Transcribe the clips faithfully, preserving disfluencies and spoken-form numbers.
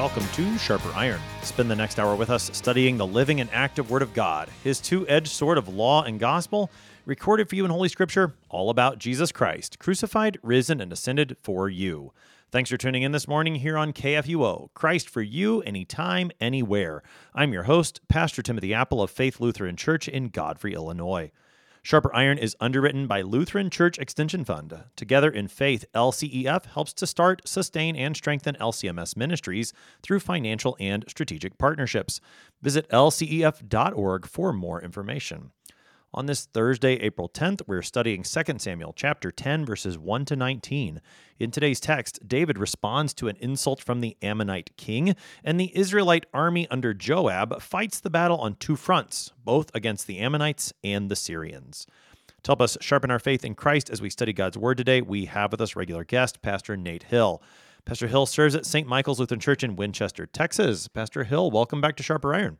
welcome to Sharper Iron. Spend the next hour with us studying the living and active Word of God, His two-edged sword of law and gospel, recorded for you in Holy Scripture, all about Jesus Christ, crucified, risen, and ascended for you. Thanks for tuning in this morning here on K F U O, Christ for you, anytime, anywhere. I'm your host, Pastor Timothy Apple of Faith Lutheran Church in Godfrey, Illinois. Sharper Iron is underwritten by Lutheran Church Extension Fund. Together in Faith, L C E F helps to start, sustain, and strengthen L C M S ministries through financial and strategic partnerships. Visit L C E F dot org for more information. On this Thursday, April tenth, we're studying Second Samuel chapter ten, verses one to nineteen. In today's text, David responds to an insult from the Ammonite king, and the Israelite army under Joab fights the battle on two fronts, both against the Ammonites and the Syrians. To help us sharpen our faith in Christ as we study God's Word today, we have with us regular guest, Pastor Nate Hill. Pastor Hill serves at Saint Michael's Lutheran Church in Winchester, Texas. Pastor Hill, welcome back to Sharper Iron.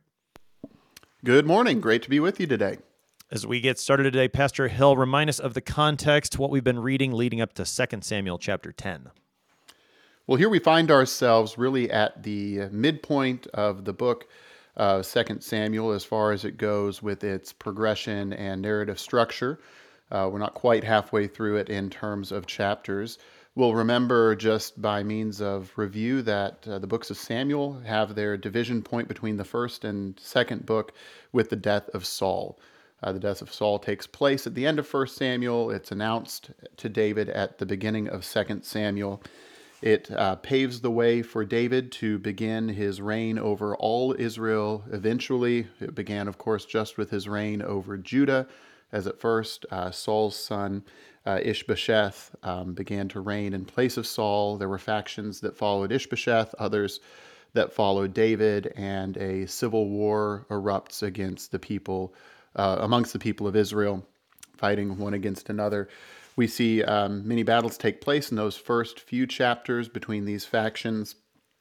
Good morning. Great to be with you today. As we get started today, Pastor Hill, remind us of the context, what we've been reading leading up to Second Samuel chapter ten. Well, here we find ourselves really at the midpoint of the book of Second Samuel as far as it goes with its progression and narrative structure. Uh, we're not quite halfway through it in terms of chapters. We'll remember just by means of review that uh, the books of Samuel have their division point between the first and second book with the death of Saul. Uh, the death of Saul takes place at the end of First Samuel. It's announced to David at the beginning of Second Samuel. It uh, paves the way for David to begin his reign over all Israel eventually. It began, of course, just with his reign over Judah, as at first uh, Saul's son uh, Ishbosheth um, began to reign in place of Saul. There were factions that followed Ishbosheth, others that followed David, and a civil war erupts against the people Uh, amongst the people of Israel, fighting one against another. We see um, many battles take place in those first few chapters between these factions,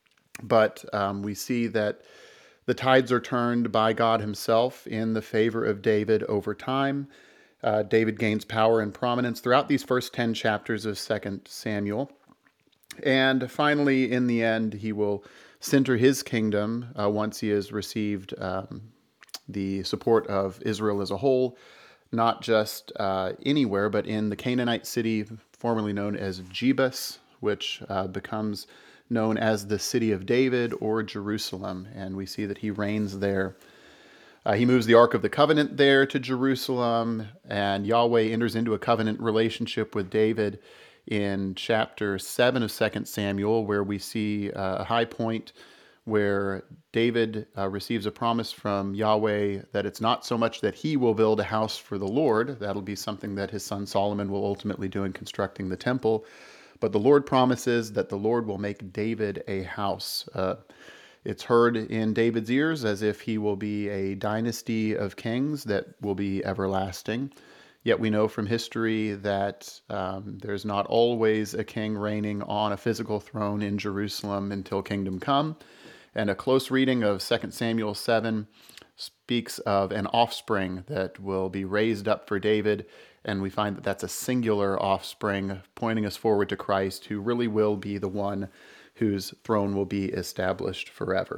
but um, we see that the tides are turned by God himself in the favor of David over time. Uh, David gains power and prominence throughout these first ten chapters of Second Samuel. And finally, in the end, he will center his kingdom uh, once he has received um, the support of Israel as a whole, not just uh, anywhere, but in the Canaanite city formerly known as Jebus, which uh, becomes known as the city of David or Jerusalem, and we see that he reigns there. Uh, he moves the Ark of the Covenant there to Jerusalem, and Yahweh enters into a covenant relationship with David in chapter seven of Second Samuel, where we see uh, a high point where David uh, receives a promise from Yahweh that it's not so much that he will build a house for the Lord. That'll be something that his son Solomon will ultimately do in constructing the temple. But the Lord promises that the Lord will make David a house. Uh, it's heard in David's ears as if he will be a dynasty of kings that will be everlasting. Yet we know from history that um, there's not always a king reigning on a physical throne in Jerusalem until kingdom come. And a close reading of Second Samuel seven speaks of an offspring that will be raised up for David, and we find that that's a singular offspring pointing us forward to Christ, who really will be the one whose throne will be established forever.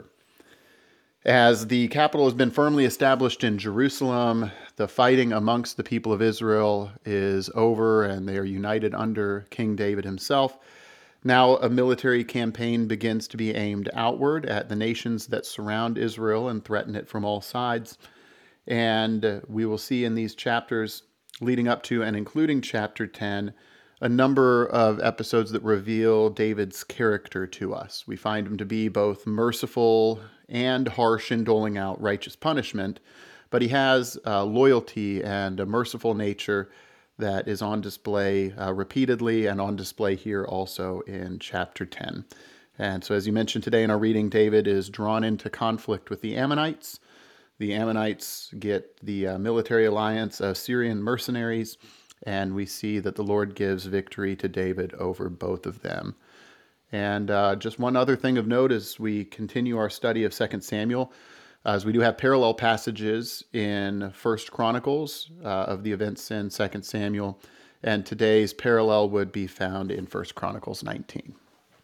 As the capital has been firmly established in Jerusalem, the fighting amongst the people of Israel is over, and they are united under King David himself. Now a military campaign begins to be aimed outward at the nations that surround Israel and threaten it from all sides. And we will see in these chapters leading up to and including chapter ten, a number of episodes that reveal David's character to us. We find him to be both merciful and harsh in doling out righteous punishment, but he has uh, loyalty and a merciful nature that is on display uh, repeatedly and on display here also in chapter ten. And so as you mentioned today in our reading, David is drawn into conflict with the Ammonites. The Ammonites get the uh, military alliance of Syrian mercenaries, and we see that the Lord gives victory to David over both of them. And uh, just one other thing of note as we continue our study of Second Samuel, as we do have parallel passages in First Chronicles uh, of the events in Second Samuel, and today's parallel would be found in First Chronicles nineteen.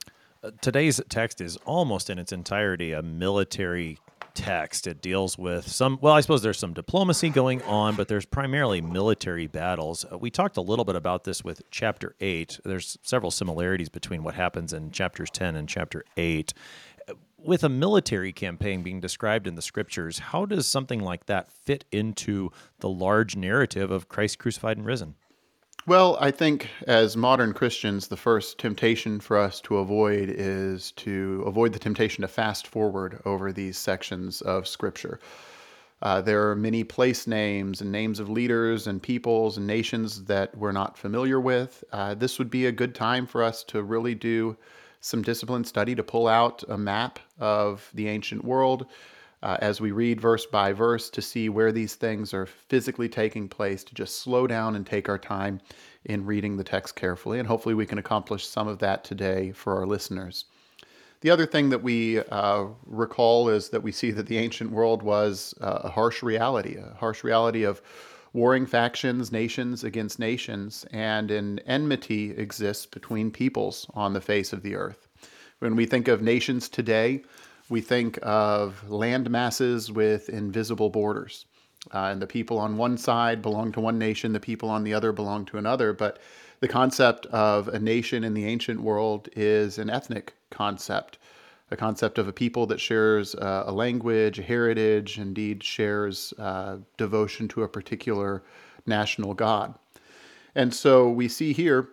Uh, Today's text is almost in its entirety a military text. It deals with some, well, I suppose there's some diplomacy going on, but there's primarily military battles. Uh, we talked a little bit about this with chapter eight. There's several similarities between what happens in chapters ten and chapter eight. With a military campaign being described in the scriptures, how does something like that fit into the large narrative of Christ crucified and risen? Well, I think as modern Christians, the first temptation for us to avoid is to avoid the temptation to fast forward over these sections of Scripture. Uh, there are many place names and names of leaders and peoples and nations that we're not familiar with. Uh, this would be a good time for us to really do some disciplined study, to pull out a map of the ancient world uh, as we read verse by verse to see where these things are physically taking place, to just slow down and take our time in reading the text carefully. And hopefully we can accomplish some of that today for our listeners. The other thing that we uh, recall is that we see that the ancient world was uh, a harsh reality, a harsh reality of warring factions, nations against nations, and an enmity exists between peoples on the face of the earth. When we think of nations today, we think of land masses with invisible borders. Uh, and the people on one side belong to one nation, the people on the other belong to another. But the concept of a nation in the ancient world is an ethnic concept, a concept of a people that shares uh, a language, a heritage, indeed shares uh, devotion to a particular national god. And so we see here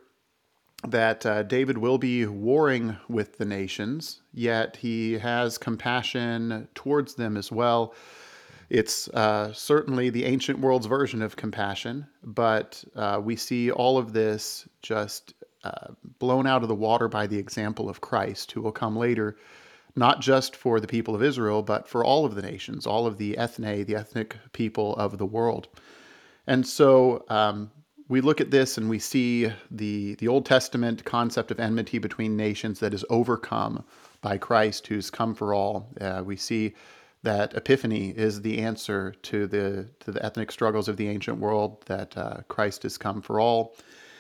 that uh, David will be warring with the nations, yet he has compassion towards them as well. It's uh, certainly the ancient world's version of compassion, but uh, we see all of this just uh, blown out of the water by the example of Christ, who will come later, not just for the people of Israel, but for all of the nations, all of the ethne, the ethnic people of the world. And so um, we look at this and we see the, the Old Testament concept of enmity between nations that is overcome by Christ, who's come for all. Uh, we see that Epiphany is the answer to the to the ethnic struggles of the ancient world, that uh, Christ has come for all.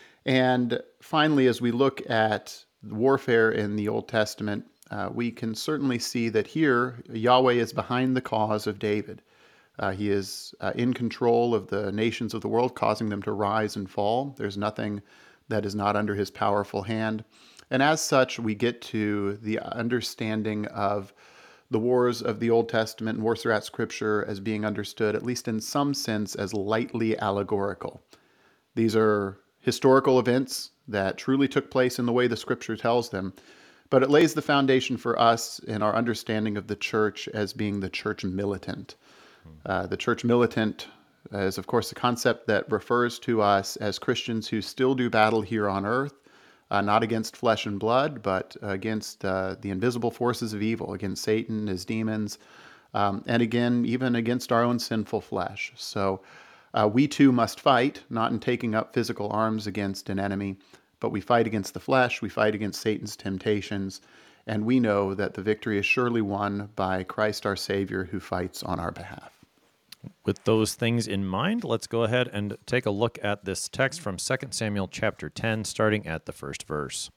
And finally, as we look at warfare in the Old Testament, uh, we can certainly see that here Yahweh is behind the cause of David. Uh, he is uh, in control of the nations of the world, causing them to rise and fall. There's nothing that is not under his powerful hand. And as such, we get to the understanding of the wars of the Old Testament and wars throughout Scripture as being understood, at least in some sense, as lightly allegorical. These are historical events that truly took place in the way the Scripture tells them, but it lays the foundation for us in our understanding of the church as being the church militant. Uh, the church militant is, of course, a concept that refers to us as Christians who still do battle here on earth, Uh, not against flesh and blood, but against uh, the invisible forces of evil, against Satan, his demons, um, and again, even against our own sinful flesh. So uh, we too must fight, not in taking up physical arms against an enemy, but we fight against the flesh, we fight against Satan's temptations, and we know that the victory is surely won by Christ our Savior, who fights on our behalf. With those things in mind, let's go ahead and take a look at this text from Second Samuel chapter ten, starting at the first verse.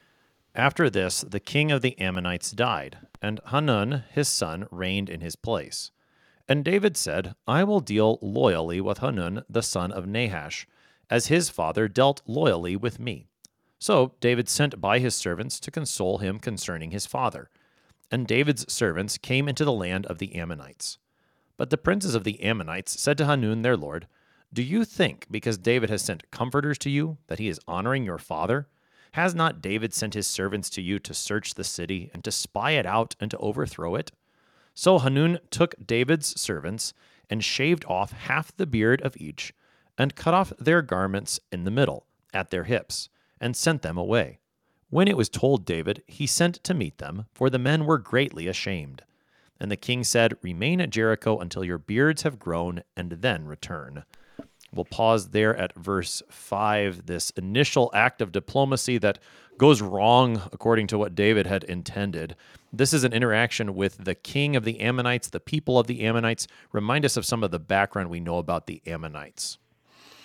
After this, the king of the Ammonites died, and Hanun, his son, reigned in his place. And David said, I will deal loyally with Hanun, the son of Nahash, as his father dealt loyally with me. So David sent by his servants to console him concerning his father. And David's servants came into the land of the Ammonites. But the princes of the Ammonites said to Hanun their lord, Do you think, because David has sent comforters to you, that he is honoring your father? Has not David sent his servants to you to search the city, and to spy it out, and to overthrow it? So Hanun took David's servants, and shaved off half the beard of each, and cut off their garments in the middle, at their hips, and sent them away. When it was told David, he sent to meet them, for the men were greatly ashamed. And the king said, Remain at Jericho until your beards have grown, and then return. We'll pause there at verse five, this initial act of diplomacy that goes wrong according to what David had intended. This is an interaction with the king of the Ammonites, the people of the Ammonites. Remind us of some of the background we know about the Ammonites.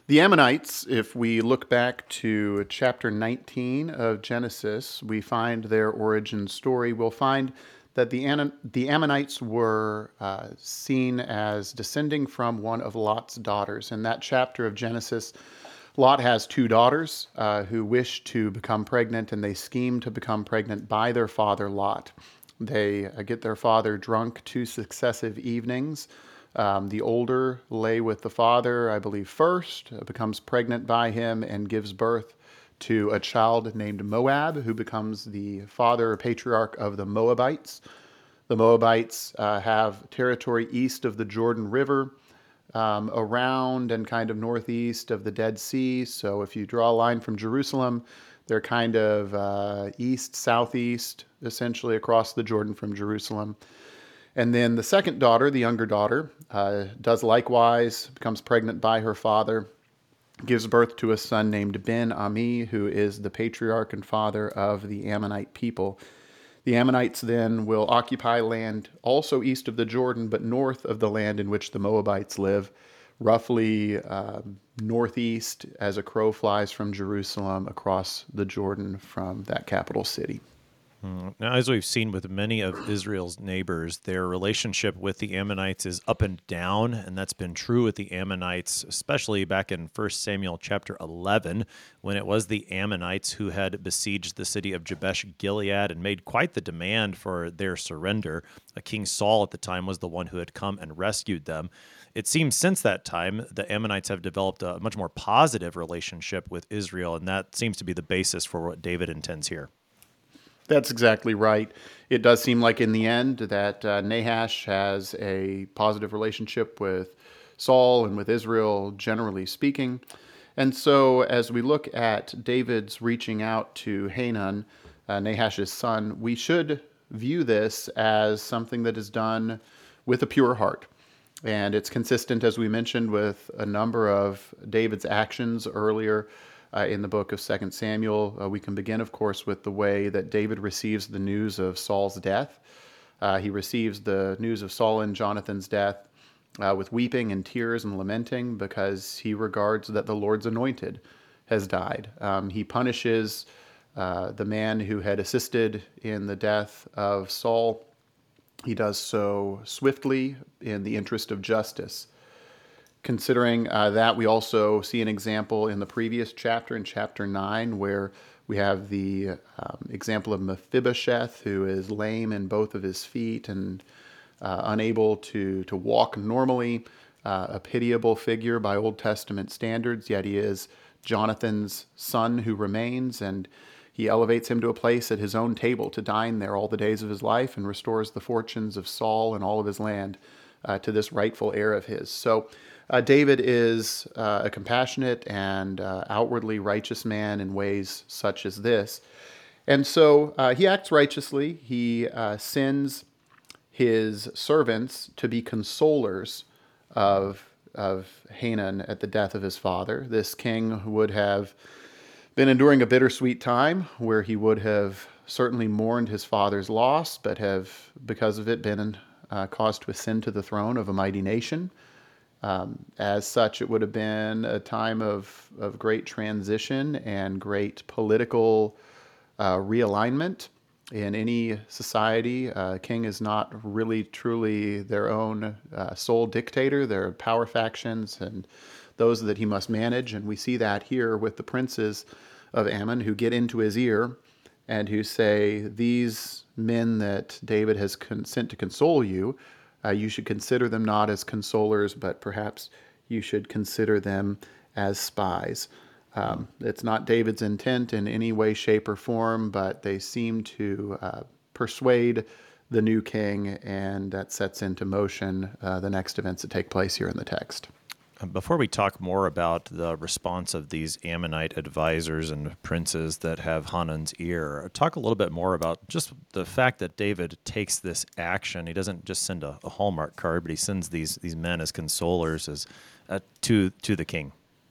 The Ammonites, if we look back to chapter nineteen of Genesis, we find their origin story. We'll find that the, An- the Ammonites were uh, seen as descending from one of Lot's daughters. In that chapter of Genesis, Lot has two daughters uh, who wish to become pregnant, and they scheme to become pregnant by their father, Lot. They uh, get their father drunk two successive evenings. Um, the older lay with the father, I believe, first, uh, becomes pregnant by him, and gives birth to a child named Moab, who becomes the father or patriarch of the Moabites. The Moabites uh, have territory east of the Jordan River, um, around and kind of northeast of the Dead Sea. So if you draw a line from Jerusalem, they're kind of uh, east, southeast, essentially across the Jordan from Jerusalem. And then the second daughter, the younger daughter, uh, does likewise, becomes pregnant by her father, gives birth to a son named Ben-Ami, who is the patriarch and father of the Ammonite people. The Ammonites then will occupy land also east of the Jordan, but north of the land in which the Moabites live, roughly uh, northeast as a crow flies from Jerusalem across the Jordan from that capital city. Now, as we've seen with many of Israel's neighbors, their relationship with the Ammonites is up and down, and that's been true with the Ammonites, especially back in First Samuel chapter eleven, when it was the Ammonites who had besieged the city of Jabesh Gilead and made quite the demand for their surrender. Uh, King Saul at the time was the one who had come and rescued them. It seems since that time, the Ammonites have developed a much more positive relationship with Israel, and that seems to be the basis for what David intends here. That's exactly right. It does seem like in the end that uh, Nahash has a positive relationship with Saul and with Israel, generally speaking. And so as we look at David's reaching out to Hanun, uh, Nahash's son, we should view this as something that is done with a pure heart. And it's consistent, as we mentioned, with a number of David's actions earlier Uh, in the book of Second Samuel. Uh, we can begin, of course, with the way that David receives the news of Saul's death. Uh, he receives the news of Saul and Jonathan's death uh, with weeping and tears and lamenting, because he regards that the Lord's anointed has died. Um, he punishes uh, the man who had assisted in the death of Saul. He does so swiftly in the interest of justice. Considering uh, that, we also see an example in the previous chapter, in chapter nine, where we have the um, example of Mephibosheth, who is lame in both of his feet and uh, unable to, to walk normally, uh, a pitiable figure by Old Testament standards, yet he is Jonathan's son who remains, and he elevates him to a place at his own table to dine there all the days of his life, and restores the fortunes of Saul and all of his land uh, to this rightful heir of his. So Uh, David is uh, a compassionate and uh, outwardly righteous man in ways such as this. And so uh, he acts righteously. He uh, sends his servants to be consolers of, of Hanun at the death of his father. This king would have been enduring a bittersweet time, where he would have certainly mourned his father's loss, but have, because of it, been uh, caused to ascend to the throne of a mighty nation. Um, as such, it would have been a time of, of great transition and great political uh, realignment. In any society, uh, a king is not really truly their own uh, sole dictator. There are power factions and those that he must manage. And we see that here with the princes of Ammon, who get into his ear and who say, these men that David has con- sent to console you, Uh, you should consider them not as consolers, but perhaps you should consider them as spies. Um, it's not David's intent in any way, shape, or form, but they seem to uh, persuade the new king, and that sets into motion uh, the next events that take place here in the text. Before we talk more about the response of these Ammonite advisors and princes that have Hanun's ear, talk a little bit more about just the fact that David takes this action. He doesn't just send a, a Hallmark card, but he sends these these men as consolers as uh, to to the king.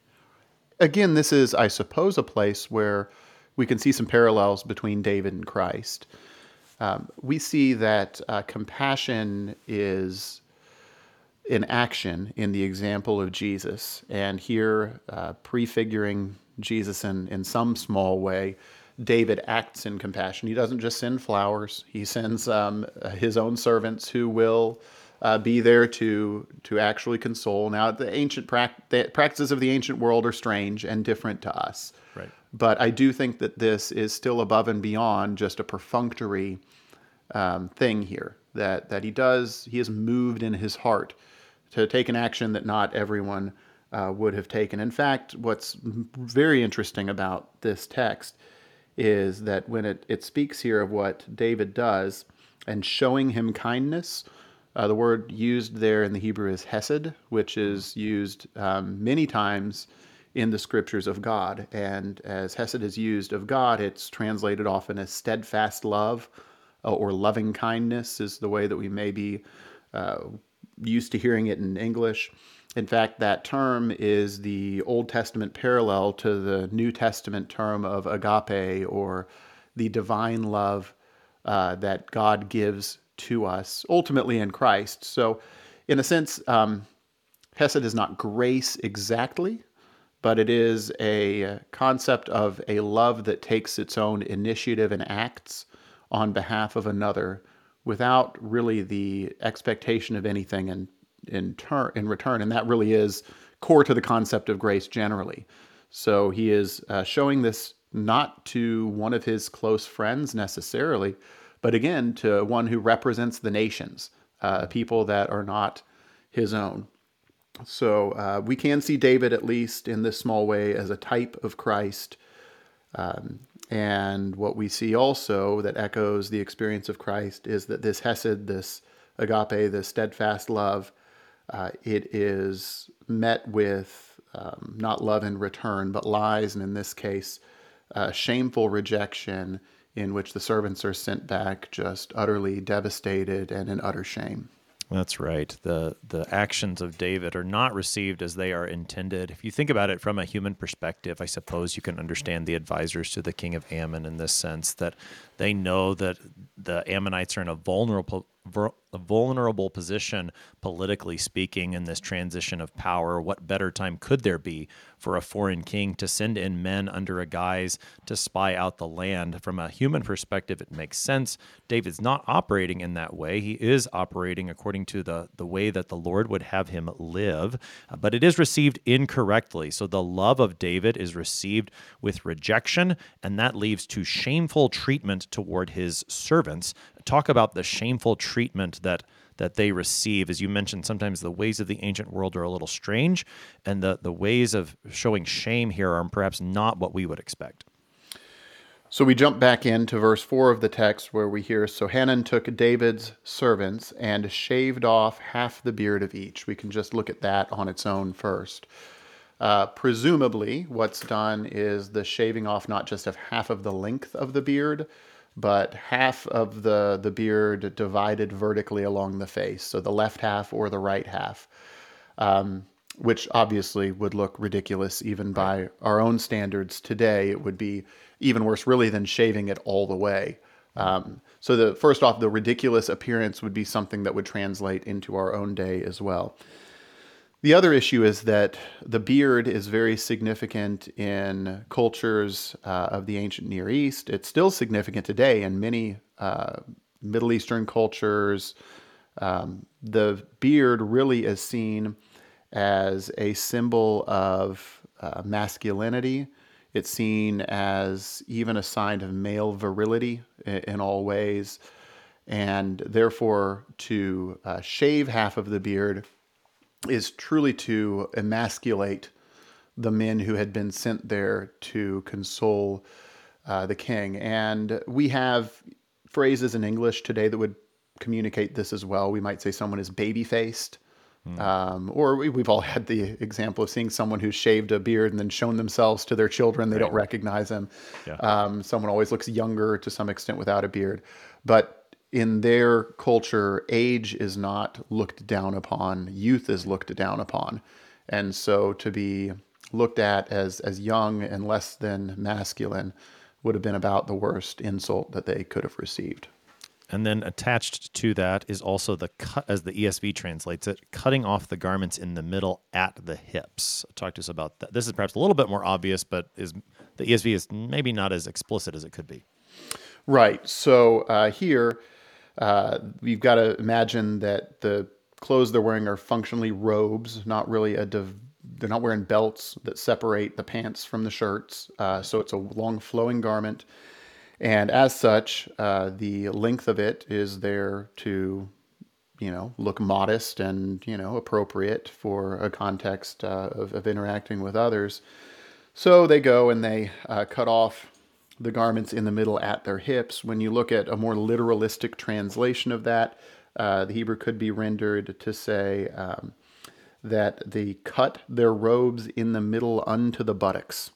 Again, this is, I suppose, a place where we can see some parallels between David and Christ. Um, we see that uh, compassion is in action in the example of Jesus. And here, uh, prefiguring Jesus in, in some small way, David acts in compassion. He doesn't just send flowers. He sends um, his own servants who will uh, be there to to actually console. Now, the ancient pra- the practices of the ancient world are strange and different to us. Right. But I do think that this is still above and beyond just a perfunctory um, thing here. That that he does, he is moved in his heart to take an action that not everyone uh, would have taken. In fact, what's very interesting about this text is that when it, it speaks here of what David does and showing him kindness, uh, the word used there in the Hebrew is hesed, which is used um, many times in the scriptures of God. And as hesed is used of God, it's translated often as steadfast love uh, or loving kindness is the way that we may be uh, used to hearing it in English. In fact, that term is the Old Testament parallel to the New Testament term of agape, or the divine love uh, that God gives to us, ultimately in Christ. So, in a sense, um, Hesed is not grace exactly, but it is a concept of a love that takes its own initiative and acts on behalf of another without really the expectation of anything in in turn in return, and that really is core to the concept of grace generally. So he is uh, showing this not to one of his close friends necessarily, but again to one who represents the nations, uh, people that are not his own. So uh, we can see David, at least in this small way, as a type of Christ. Um, and what we see also that echoes the experience of Christ is that this hesed, this agape, this steadfast love, uh, it is met with um, not love in return, but lies, and in this case, uh, shameful rejection, in which the servants are sent back just utterly devastated and in utter shame. That's right. The the actions of David are not received as they are intended. If you think about it from a human perspective, I suppose you can understand the advisors to the king of Ammon in this sense, that they know that the Ammonites are in a vulnerable a vulnerable position, politically speaking, in this transition of power. What better time could there be for a foreign king to send in men under a guise to spy out the land? From a human perspective, it makes sense. David's not operating in that way. He is operating according to the, the way that the Lord would have him live, but it is received incorrectly. So the love of David is received with rejection, and that leads to shameful treatment toward his servants. Talk about the shameful treatment that that they receive. As you mentioned, sometimes the ways of the ancient world are a little strange, and the, the ways of showing shame here are perhaps not what we would expect. So we jump back into verse four of the text where we hear, "So Hanan took David's servants and shaved off half the beard of each." We can just look at that on its own first. Uh, presumably, what's done is the shaving off not just of half of the length of the beard, but half of the, the beard divided vertically along the face, so the left half or the right half, um, which obviously would look ridiculous even by our own standards today. It would be even worse, really, than shaving it all the way. Um, so the first off, the ridiculous appearance would be something that would translate into our own day as well. The other issue is that the beard is very significant in cultures uh, of the ancient Near East. It's still significant today in many uh, Middle Eastern cultures. Um, the beard really is seen as a symbol of uh, masculinity. It's seen as even a sign of male virility in, in all ways. And therefore, to uh, shave half of the beard is truly to emasculate the men who had been sent there to console uh, the king. And we have phrases in English today that would communicate this as well. We might say someone is baby-faced, mm. um, or we, we've all had the example of seeing someone who's shaved a beard and then shown themselves to their children. They right. don't recognize them. Yeah. Um, someone always looks younger to some extent without a beard. But in their culture, age is not looked down upon. Youth is looked down upon. And so to be looked at as, as young and less than masculine would have been about the worst insult that they could have received. And then attached to that is also the cut, as the E S V translates it, cutting off the garments in the middle at the hips. Talk to us about that. This is perhaps a little bit more obvious, but is the E S V is maybe not as explicit as it could be. Right. So uh, here, uh, you've got to imagine that the clothes they're wearing are functionally robes, not really a div- they're not wearing belts that separate the pants from the shirts. Uh, so it's a long flowing garment. And as such, uh, the length of it is there to, you know, look modest and, you know, appropriate for a context uh, of, of interacting with others. So they go and they uh, cut off the garments in the middle at their hips. When you look at a more literalistic translation of that, uh, the Hebrew could be rendered to say um, that they cut their robes in the middle unto the buttocks.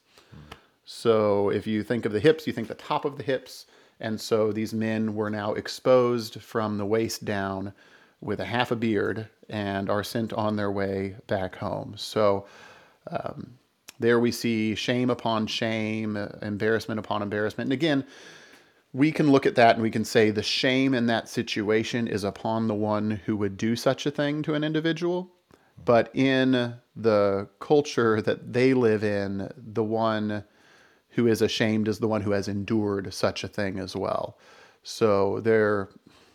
So if you think of the hips, you think the top of the hips. And so these men were now exposed from the waist down with a half a beard and are sent on their way back home. So um, there we see shame upon shame, embarrassment upon embarrassment. And again, we can look at that and we can say the shame in that situation is upon the one who would do such a thing to an individual. But in the culture that they live in, the one who is ashamed is the one who has endured such a thing as well. So they're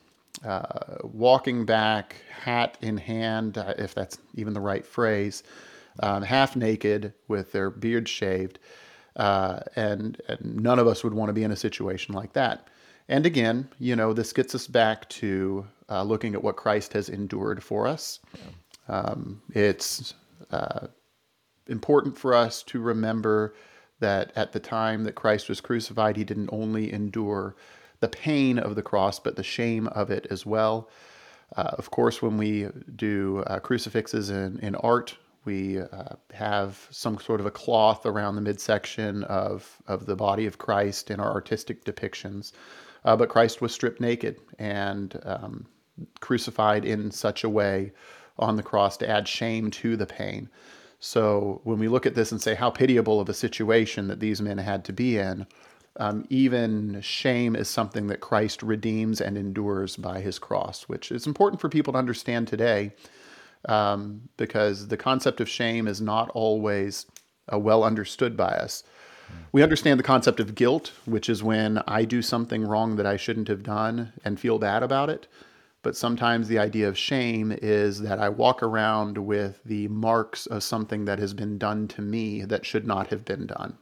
uh, walking back, hat in hand, uh, if that's even the right phrase, um, half naked with their beard shaved. Uh, and, and none of us would want to be in a situation like that. And again, you know, this gets us back to uh, looking at what Christ has endured for us. Um, it's uh, important for us to remember that at the time that Christ was crucified, he didn't only endure the pain of the cross, but the shame of it as well. Uh, of course, when we do uh, crucifixes in, in art, we uh, have some sort of a cloth around the midsection of, of the body of Christ in our artistic depictions. Uh, but Christ was stripped naked and um, crucified in such a way on the cross to add shame to the pain. So when we look at this and say how pitiable of a situation that these men had to be in, um, even shame is something that Christ redeems and endures by his cross, which is important for people to understand today, um, because the concept of shame is not always uh, well understood by us. We understand the concept of guilt, which is when I do something wrong that I shouldn't have done and feel bad about it. But sometimes the idea of shame is that I walk around with the marks of something that has been done to me that should not have been done.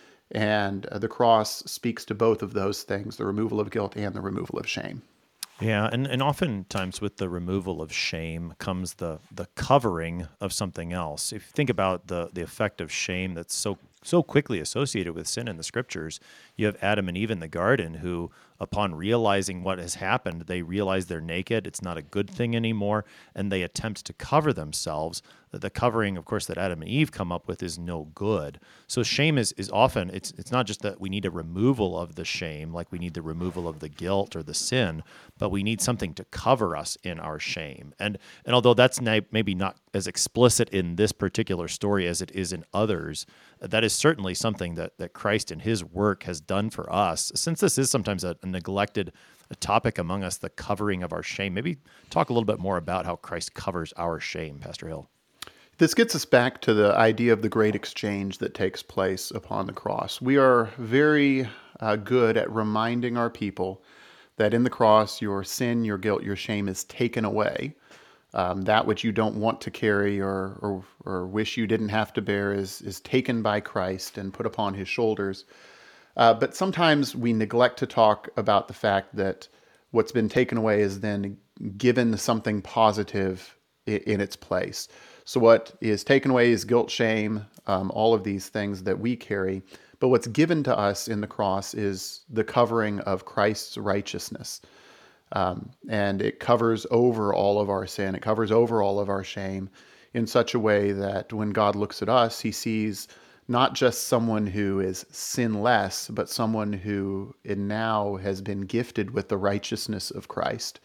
And uh, the cross speaks to both of those things, the removal of guilt and the removal of shame. Yeah, and, and oftentimes with the removal of shame comes the the covering of something else. If you think about the the effect of shame that's so so quickly associated with sin in the scriptures, you have Adam and Eve in the garden who, upon realizing what has happened, they realize they're naked. It's not a good thing anymore, and they attempt to cover themselves. The covering, of course, that Adam and Eve come up with is no good. So shame is is often, it's it's not just that we need a removal of the shame, like we need the removal of the guilt or the sin, but we need something to cover us in our shame. And and although that's na- maybe not as explicit in this particular story as it is in others, that is certainly something that, that Christ in his work has done for us. Since this is sometimes a, a neglected a topic among us, the covering of our shame, maybe talk a little bit more about how Christ covers our shame, Pastor Hill. This gets us back to the idea of the great exchange that takes place upon the cross. We are very uh, good at reminding our people that in the cross, your sin, your guilt, your shame is taken away. Um, that which you don't want to carry or, or or wish you didn't have to bear is is taken by Christ and put upon his shoulders. Uh, but sometimes we neglect to talk about the fact that what's been taken away is then given something positive in, in its place. So what is taken away is guilt, shame, um, all of these things that we carry. But what's given to us in the cross is the covering of Christ's righteousness. Um, and it covers over all of our sin. It covers over all of our shame in such a way that when God looks at us, he sees not just someone who is sinless, but someone who in now has been gifted with the righteousness of Christ.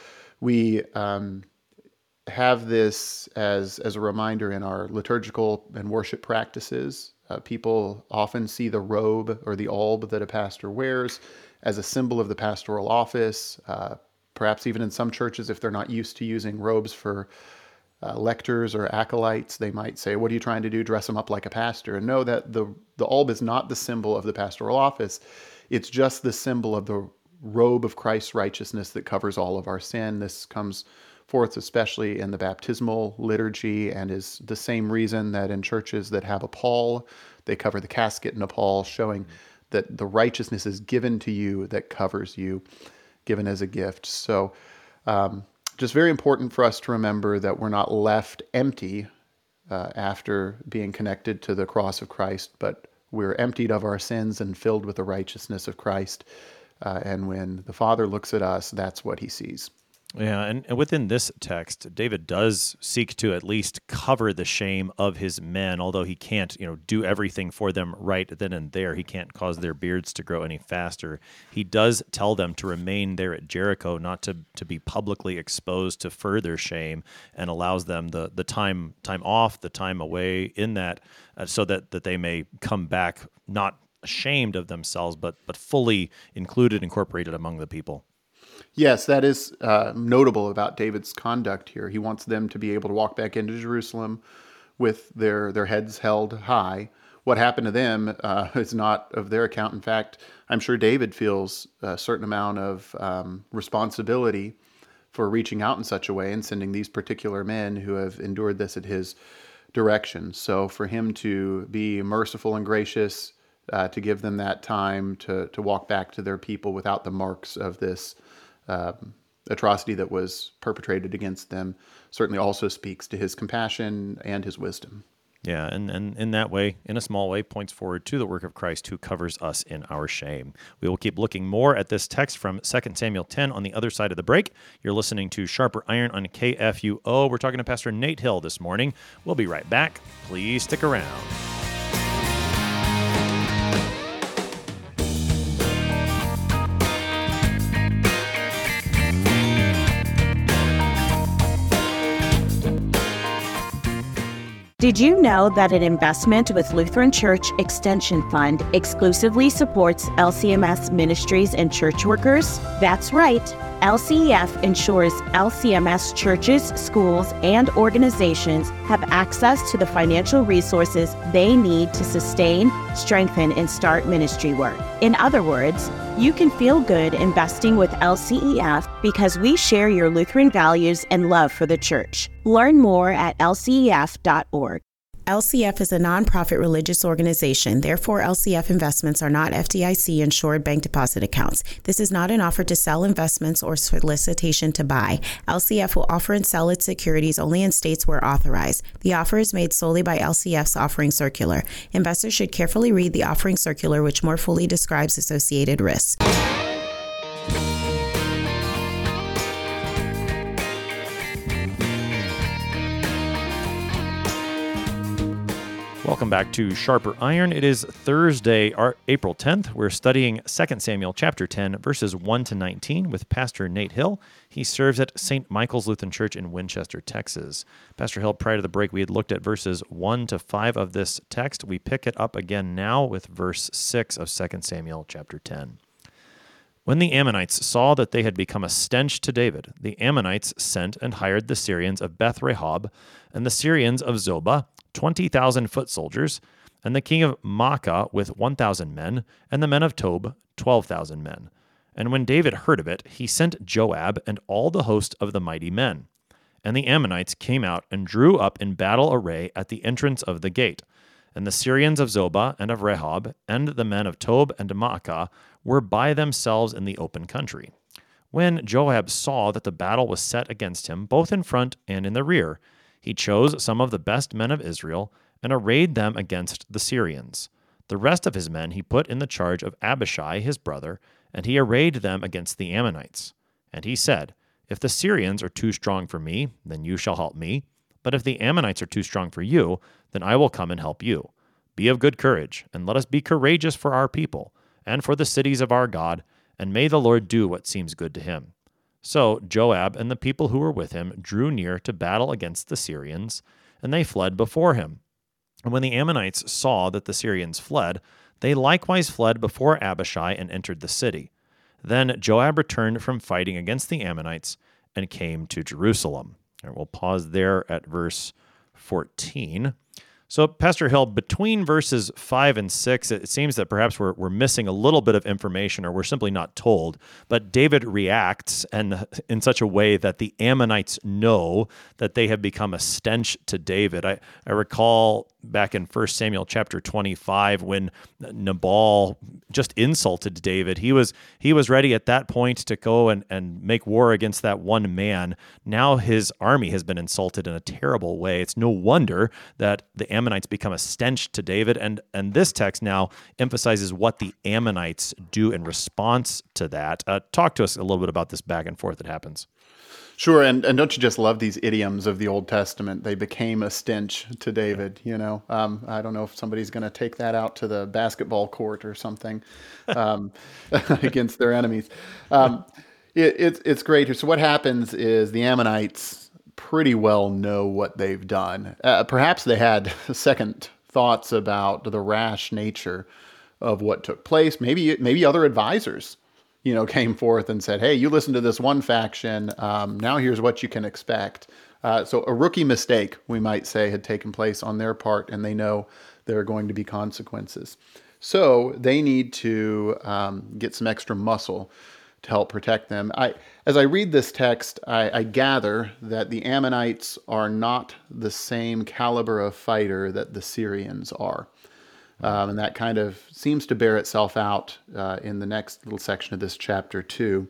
We um, have this as, as a reminder in our liturgical and worship practices Uh, people often see the robe or the alb that a pastor wears as a symbol of the pastoral office. Uh, perhaps even in some churches, if they're not used to using robes for uh, lectors or acolytes, they might say, "What are you trying to do? Dress them up like a pastor?" And know that the the alb is not the symbol of the pastoral office. It's just the symbol of the robe of Christ's righteousness that covers all of our sin. This comes forth especially in the baptismal liturgy, and is the same reason that in churches that have a pall, they cover the casket in a pall, showing that the righteousness is given to you that covers you, given as a gift. So um, just very important for us to remember that we're not left empty uh, after being connected to the cross of Christ, but we're emptied of our sins and filled with the righteousness of Christ. Uh, and when the Father looks at us, that's what he sees. Yeah, and, and within this text, David does seek to at least cover the shame of his men, although he can't, you know, do everything for them right then and there. He can't cause their beards to grow any faster. He does tell them to remain there at Jericho, not to, to be publicly exposed to further shame, and allows them the, the time time off, the time away in that, uh, so that, that they may come back not ashamed of themselves, but but fully included, incorporated among the people. Yes, that is uh, notable about David's conduct here. He wants them to be able to walk back into Jerusalem with their, their heads held high. What happened to them uh, is not of their account. In fact, I'm sure David feels a certain amount of um, responsibility for reaching out in such a way and sending these particular men who have endured this at his direction. So for him to be merciful and gracious, uh, to give them that time to, to walk back to their people without the marks of this Um, atrocity that was perpetrated against them, certainly also speaks to his compassion and his wisdom. Yeah, and, and in that way, in a small way, points forward to the work of Christ who covers us in our shame. We will keep looking more at this text from Second Samuel ten on the other side of the break. You're listening to Sharper Iron on K F U O. We're talking to Pastor Nate Hill this morning. We'll be right back. Please stick around. Did you know that an investment with Lutheran Church Extension Fund exclusively supports L C M S ministries and church workers? That's right. L C E F ensures L C M S churches, schools, and organizations have access to the financial resources they need to sustain, strengthen, and start ministry work. In other words, you can feel good investing with L C E F because we share your Lutheran values and love for the church. Learn more at L C E F dot org. L C F is a nonprofit religious organization. Therefore, L C F investments are not F D I C-insured bank deposit accounts. This is not an offer to sell investments or solicitation to buy. L C F will offer and sell its securities only in states where authorized. The offer is made solely by L C F's offering circular. Investors should carefully read the offering circular, which more fully describes associated risks. Welcome back to Sharper Iron. It is Thursday, April tenth. We're studying Second Samuel chapter ten, verses one to nineteen with Pastor Nate Hill. He serves at Saint Michael's Lutheran Church in Winchester, Texas. Pastor Hill, prior to the break, we had looked at verses one to five of this text. We pick it up again now with verse six of Second Samuel chapter ten. When the Ammonites saw that they had become a stench to David, the Ammonites sent and hired the Syrians of Beth Rehob and the Syrians of Zobah, twenty thousand foot soldiers, and the king of Maacah with one thousand men, and the men of Tob, twelve thousand men. And when David heard of it, he sent Joab and all the host of the mighty men. And the Ammonites came out and drew up in battle array at the entrance of the gate. And the Syrians of Zobah and of Rehob, and the men of Tob and Maacah, were by themselves in the open country. When Joab saw that the battle was set against him, both in front and in the rear, he chose some of the best men of Israel and arrayed them against the Syrians. The rest of his men he put in the charge of Abishai his brother, and he arrayed them against the Ammonites. And he said, "If the Syrians are too strong for me, then you shall help me. But if the Ammonites are too strong for you, then I will come and help you. Be of good courage, and let us be courageous for our people, and for the cities of our God, and may the Lord do what seems good to him." So Joab and the people who were with him drew near to battle against the Syrians, and they fled before him. And when the Ammonites saw that the Syrians fled, they likewise fled before Abishai and entered the city. Then Joab returned from fighting against the Ammonites and came to Jerusalem. And we'll pause there at verse fourteen. So, Pastor Hill, between verses five and six, it seems that perhaps we're, we're missing a little bit of information, or we're simply not told. But David reacts and in such a way that the Ammonites know that they have become a stench to David. I, I recall back in First Samuel chapter twenty-five when Nabal just insulted David. He was he was ready at that point to go and, and make war against that one man. Now his army has been insulted in a terrible way. It's no wonder that the Ammonites become a stench to David. And, and this text now emphasizes what the Ammonites do in response to that. Uh, talk to us a little bit about this back and forth that happens. Sure, and, and don't you just love these idioms of the Old Testament? They became a stench to David, you know. Um, I don't know if somebody's going to take that out to the basketball court or something um, against their enemies. Um, it, it's, it's great. So what happens is the Ammonites pretty well know what they've done. Uh, perhaps they had second thoughts about the rash nature of what took place. Maybe maybe other advisors you know, came forth and said, hey, you listen to this one faction, um, now here's what you can expect. Uh, so a rookie mistake, we might say, had taken place on their part, and they know there are going to be consequences. So they need to um, get some extra muscle to help protect them. I, as I read this text, I, I gather that the Ammonites are not the same caliber of fighter that the Syrians are. Um, and that kind of seems to bear itself out uh, in the next little section of this chapter too.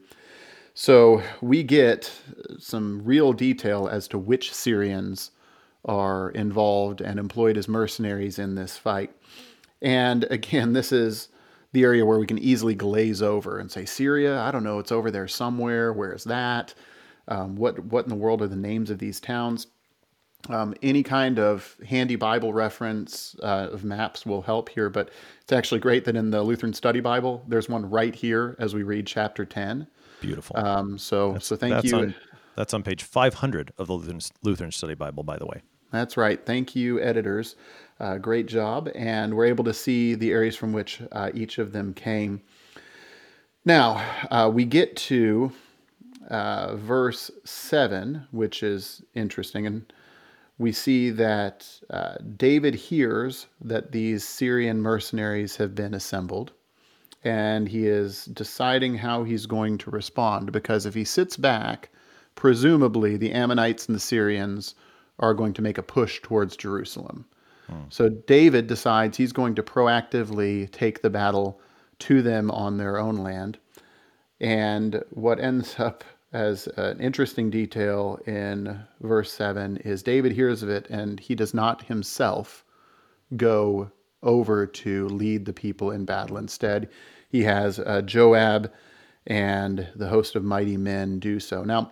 So we get some real detail as to which Syrians are involved and employed as mercenaries in this fight. And again, this is the area where we can easily glaze over and say, Syria, I don't know, it's over there somewhere. Where is that? Um, what, what in the world are the names of these towns? Um, any kind of handy Bible reference uh, of maps will help here, but it's actually great that in the Lutheran Study Bible, there's one right here as we read chapter ten. Beautiful. Um, so, that's, so thank that's you. On, that's on page five hundred of the Lutheran, Lutheran Study Bible, by the way. That's right. Thank you, editors. Uh, great job. And we're able to see the areas from which uh, each of them came. Now, uh, we get to uh, verse seven, which is interesting. And we see that uh, David hears that these Syrian mercenaries have been assembled, and he is deciding how he's going to respond, because if he sits back, presumably the Ammonites and the Syrians are going to make a push towards Jerusalem. Hmm. So David decides he's going to proactively take the battle to them on their own land. And what ends up as an interesting detail in verse seven is David hears of it, and he does not himself go over to lead the people in battle. Instead, he has uh, Joab and the host of mighty men do so. Now,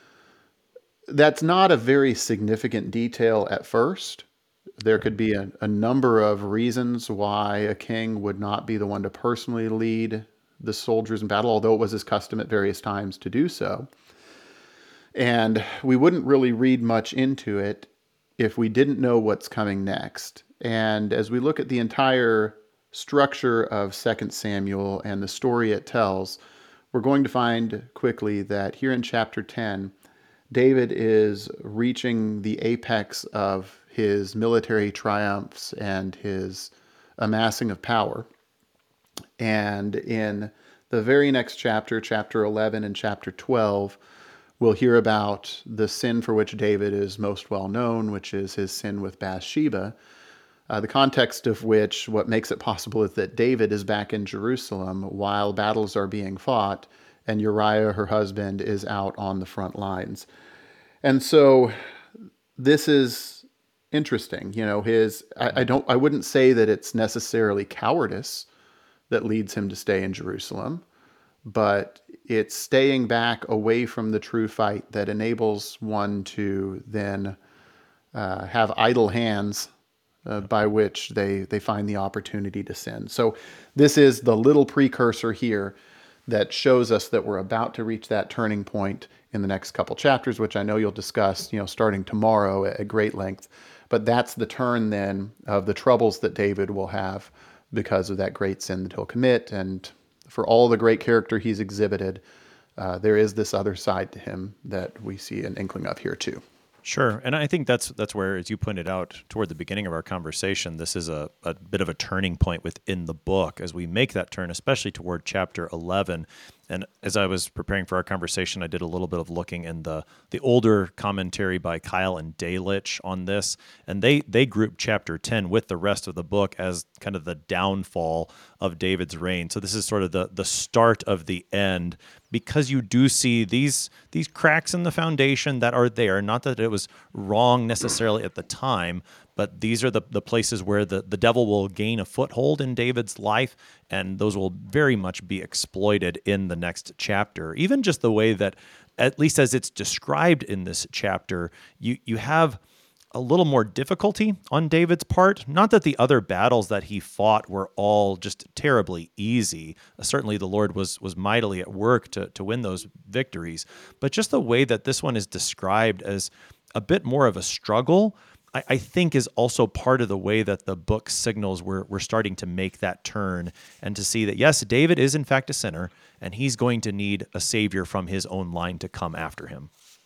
that's not a very significant detail at first. There could be a, a number of reasons why a king would not be the one to personally lead the soldiers in battle, although it was his custom at various times to do so. And we wouldn't really read much into it if we didn't know what's coming next. And as we look at the entire structure of Second Samuel and the story it tells, we're going to find quickly that here in chapter ten, David is reaching the apex of his military triumphs and his amassing of power. And in the very next chapter, chapter eleven and chapter twelve, we'll hear about the sin for which David is most well known, which is his sin with Bathsheba, uh, the context of which, what makes it possible is that David is back in Jerusalem while battles are being fought, and Uriah, her husband, is out on the front lines. And so this is interesting. You know, his, I, I don't, I wouldn't say that it's necessarily cowardice that leads him to stay in Jerusalem, but it's staying back away from the true fight that enables one to then uh, have idle hands uh, by which they, they find the opportunity to sin. So this is the little precursor here that shows us that we're about to reach that turning point in the next couple chapters, which I know you'll discuss, you know, starting tomorrow at great length. But that's the turn then of the troubles that David will have because of that great sin that he'll commit. And for all the great character he's exhibited, uh, there is this other side to him that we see an inkling of here too. Sure. And I think that's that's where, as you pointed out toward the beginning of our conversation, this is a, a bit of a turning point within the book as we make that turn, especially toward chapter eleven. And as I was preparing for our conversation, I did a little bit of looking in the the older commentary by Kyle and Daylich on this, and they they group chapter ten with the rest of the book as kind of the downfall of David's reign. So this is sort of the the start of the end, because you do see these these cracks in the foundation that are there. Not that it was wrong necessarily at the time, but these are the, the places where the, the devil will gain a foothold in David's life, and those will very much be exploited in the next chapter. Even just the way that, at least as it's described in this chapter, you, you have a little more difficulty on David's part. Not that the other battles that he fought were all just terribly easy. Certainly the Lord was was mightily at work to, to win those victories, but just the way that this one is described as a bit more of a struggle, I, I think is also part of the way that the book signals we're, we're starting to make that turn and to see that, yes, David is in fact a sinner, and he's going to need a savior from his own line to come after him.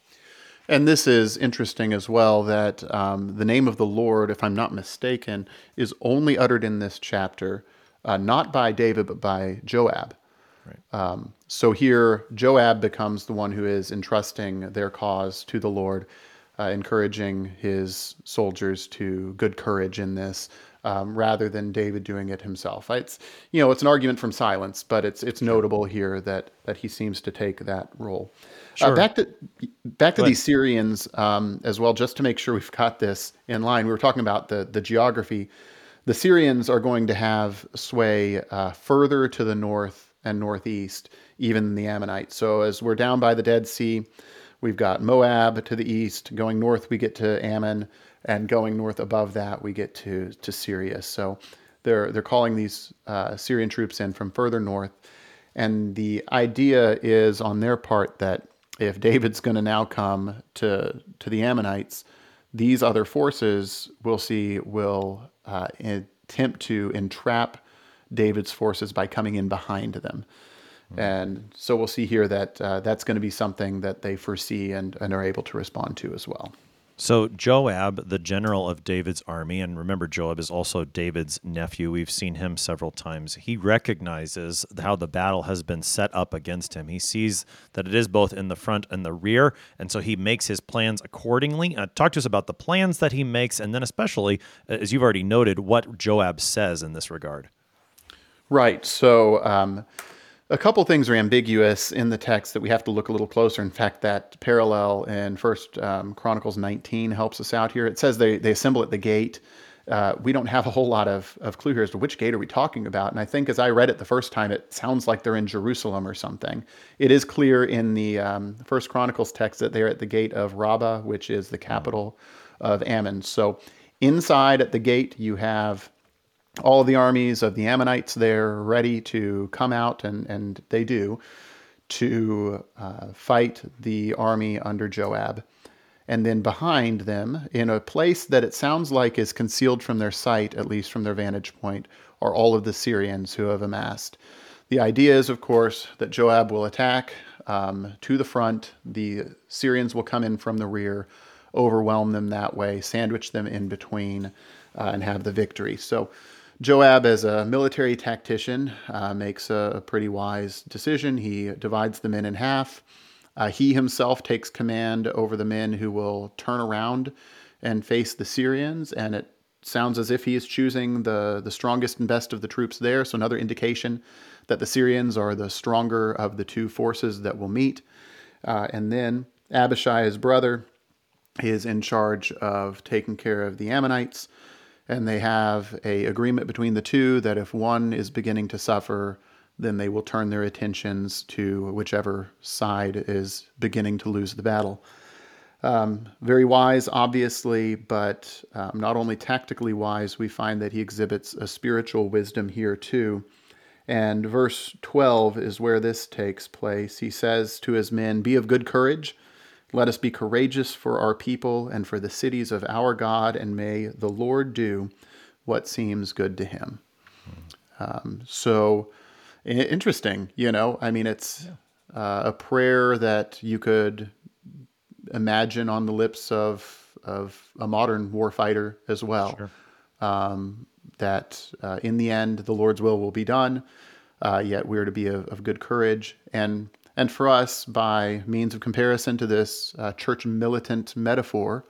And this is interesting as well, that um, the name of the Lord, if I'm not mistaken, is only uttered in this chapter, uh, not by David, but by Joab. Right. Um, so here, Joab becomes the one who is entrusting their cause to the Lord, uh, encouraging his soldiers to good courage in this, um, rather than David doing it himself. It's, you know, it's an argument from silence, but it's it's notable here that that he seems to take that role. Sure. Uh, back to back to Go these Syrians um, as well, just to make sure we've got this in line. We were talking about the the geography. The Syrians are going to have sway uh, further to the north and northeast, even than the Ammonites. So as we're down by the Dead Sea, we've got Moab to the east. Going north, we get to Ammon, and going north above that, we get to to Syria. So they're they're calling these uh, Syrian troops in from further north, and the idea is on their part that if David's going to now come to to the Ammonites, these other forces we'll see will uh, attempt to entrap David's forces by coming in behind them. Mm-hmm. And so we'll see here that uh, that's going to be something that they foresee and, and are able to respond to as well. So Joab, the general of David's army, and remember Joab is also David's nephew. We've seen him several times. He recognizes how the battle has been set up against him. He sees that it is both in the front and the rear, and so he makes his plans accordingly. Uh, talk to us about the plans that he makes, and then especially, as you've already noted, what Joab says in this regard. Right. So um, a couple things are ambiguous in the text that we have to look a little closer. In fact, that parallel in First um, Chronicles nineteen helps us out here. It says they, they assemble at the gate. Uh, we don't have a whole lot of, of clue here as to which gate are we talking about. And I think as I read it the first time, it sounds like they're in Jerusalem or something. It is clear in the um, First Chronicles text that they're at the gate of Rabbah, which is the capital of Ammon. So inside at the gate, you have all of the armies of the Ammonites there ready to come out, and, and they do, to uh, fight the army under Joab. And then behind them, in a place that it sounds like is concealed from their sight, at least from their vantage point, are all of the Syrians who have amassed. The idea is, of course, that Joab will attack um, to the front. The Syrians will come in from the rear, overwhelm them that way, sandwich them in between, uh, and have the victory. So Joab, as a military tactician, uh, makes a, a pretty wise decision. He divides the men in half. Uh, he himself takes command over the men who will turn around and face the Syrians, and it sounds as if he is choosing the, the strongest and best of the troops there, so another indication that the Syrians are the stronger of the two forces that will meet. Uh, and then Abishai, his brother, is in charge of taking care of the Ammonites. And they have a agreement between the two that if one is beginning to suffer, then they will turn their attentions to whichever side is beginning to lose the battle. Um, very wise, obviously, but um, not only tactically wise, we find that he exhibits a spiritual wisdom here too. And verse twelve is where this takes place. He says to his men, "Be of good courage. Let us be courageous for our people and for the cities of our God, and may the Lord do what seems good to him. Um, so i- interesting, you know, I mean, it's uh, a prayer that you could imagine on the lips of, of a modern warfighter as well. Sure. Um, that uh, in the end, the Lord's will will be done, uh, yet we're to be of, of good courage. And and for us, by means of comparison to this uh, church militant metaphor,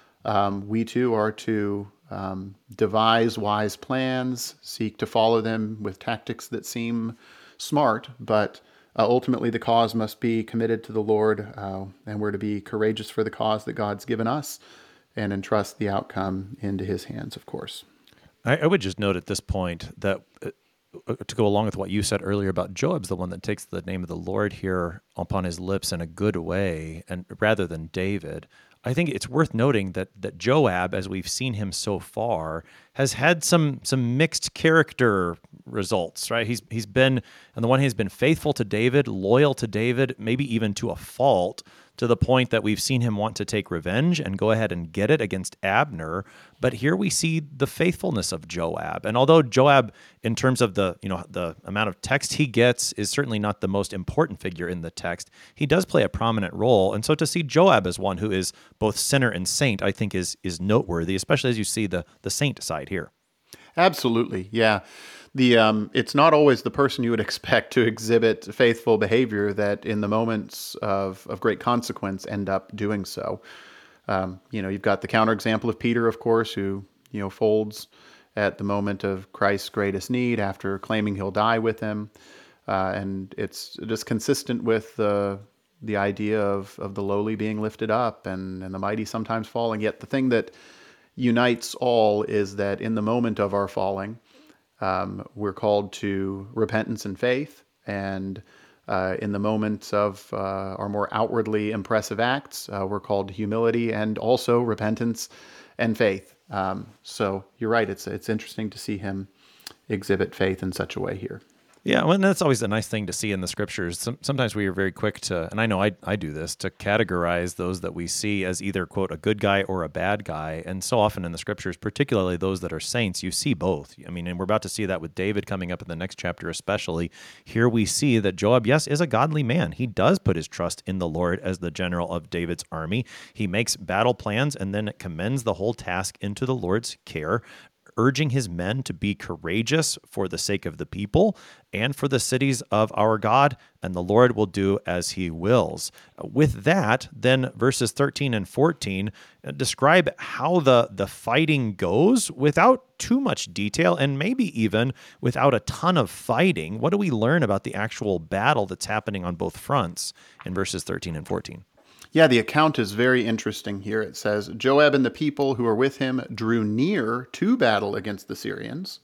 um, we too are to um, devise wise plans, seek to follow them with tactics that seem smart, but uh, ultimately the cause must be committed to the Lord, uh, and we're to be courageous for the cause that God's given us and entrust the outcome into his hands, of course. I, I would just note at this point that uh, to go along with what you said earlier about Joab's the one that takes the name of the Lord here upon his lips in a good way, and rather than David. I think it's worth noting that that Joab, as we've seen him so far, has had some some mixed character results, right? He's he's been, on the one hand, he's been faithful to David, loyal to David, maybe even to a fault, to the point that we've seen him want to take revenge and go ahead and get it against Abner. But here we see the faithfulness of Joab. And although Joab, in terms of the, you know, the amount of text he gets, is certainly not the most important figure in the text, he does play a prominent role. And so to see Joab as one who is both sinner and saint, I think is is noteworthy, especially as you see the the saint side here. Absolutely, yeah. The um, it's not always the person you would expect to exhibit faithful behavior that, in the moments of, of great consequence, end up doing so. Um, you know, you've got the counterexample of Peter, of course, who you know folds at the moment of Christ's greatest need after claiming he'll die with him, uh, and it's just consistent with the the idea of of the lowly being lifted up and and the mighty sometimes falling. Yet the thing that unites all is that in the moment of our falling, Um, we're called to repentance and faith, and uh, in the moments of uh, our more outwardly impressive acts, uh, we're called to humility and also repentance and faith. Um, so you're right; it's it's interesting to see him exhibit faith in such a way here. Yeah, well, and that's always a nice thing to see in the scriptures. Some, sometimes we are very quick to, and I know I, I do this, to categorize those that we see as either, quote, a good guy or a bad guy. And so often in the scriptures, particularly those that are saints, you see both. I mean, and we're about to see that with David coming up in the next chapter especially. Here we see that Joab, yes, is a godly man. He does put his trust in the Lord as the general of David's army. He makes battle plans and then commends the whole task into the Lord's care, urging his men to be courageous for the sake of the people and for the cities of our God, and the Lord will do as he wills. With that, then verses thirteen and fourteen describe how the, the fighting goes without too much detail, and maybe even without a ton of fighting. What do we learn about the actual battle that's happening on both fronts in verses thirteen and fourteen? Yeah, the account is very interesting here. It says, Joab and the people who were with him drew near to battle against the Syrians,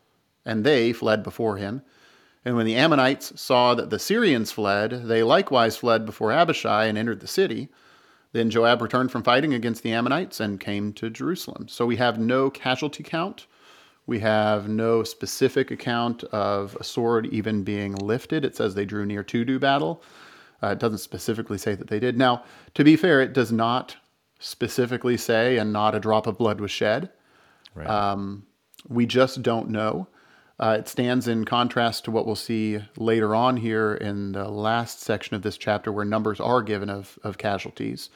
and they fled before him. And when the Ammonites saw that the Syrians fled, they likewise fled before Abishai and entered the city. Then Joab returned from fighting against the Ammonites and came to Jerusalem. So we have no casualty count. We have no specific account of a sword even being lifted. It says they drew near to do battle. Uh, it doesn't specifically say that they did. Now, to be fair, it does not specifically say, and not a drop of blood was shed. Right. Um, we just don't know. Uh, it stands in contrast to what we'll see later on here in the last section of this chapter, where numbers are given of, of casualties.